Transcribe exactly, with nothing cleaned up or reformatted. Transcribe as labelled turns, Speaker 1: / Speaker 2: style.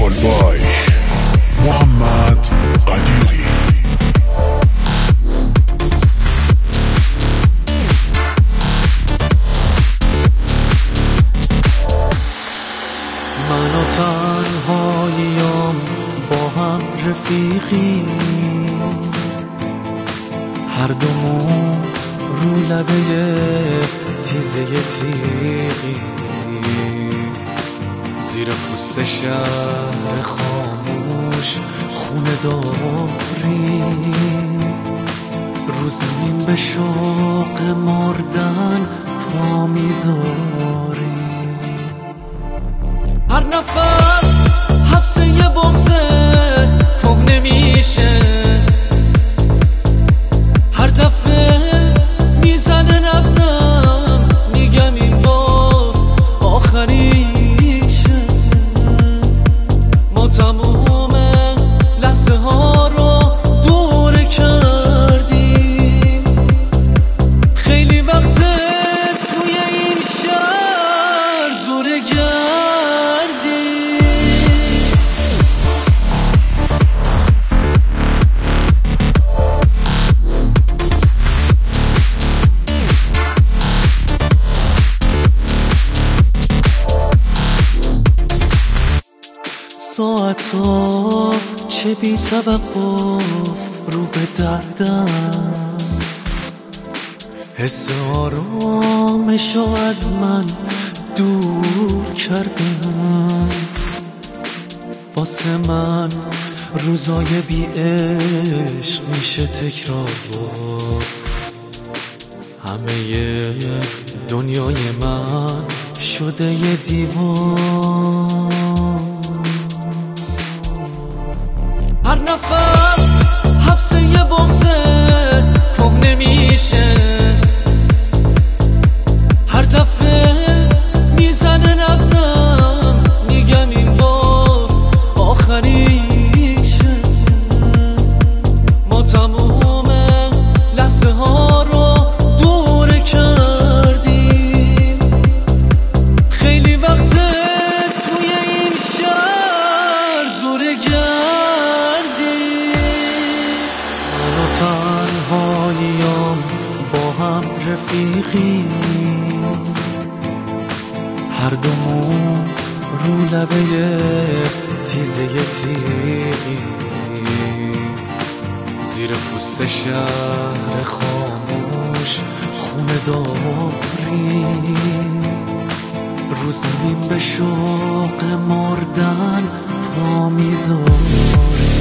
Speaker 1: ویژوال بای محمد قدیری.
Speaker 2: من و تنهاییم با هم رفیقی، هر دومون رو لبه تیزه تیغی، زیر پوست شهر خاموش خونه داری، رو زمین به شوق مردن پا میذاری. هر نفس حبس یه بغضه که نمیشه، هر دفعه میزنه نبزم میگم این بار آخریشه. ما تموم لحظه ها رو دوره کردیم، خیلی وقته توی این شهر دوره گردیم. ساعتا چه بی توقف رو به دردم، حس آرامشو از من دور کردم. واسه من روزای بی عشق میشه تکرار بود، همه دنیای من شده یه دیوار. هر نفس حبس یه بغضه که نمیشه، هر دفعه میزنه نبزم میگم این بار آخریشه. ما تموم لحظه ها رو دوره کردیم، خیلی وقته توی این شهر دوره گردیم. من و تنهاییم با هم رفیقی، هر دومون رو لبه تیزه تیغی، زیر پوست شهر خاموش خونه داری، رو زمین به شوق مردن پا میذاری.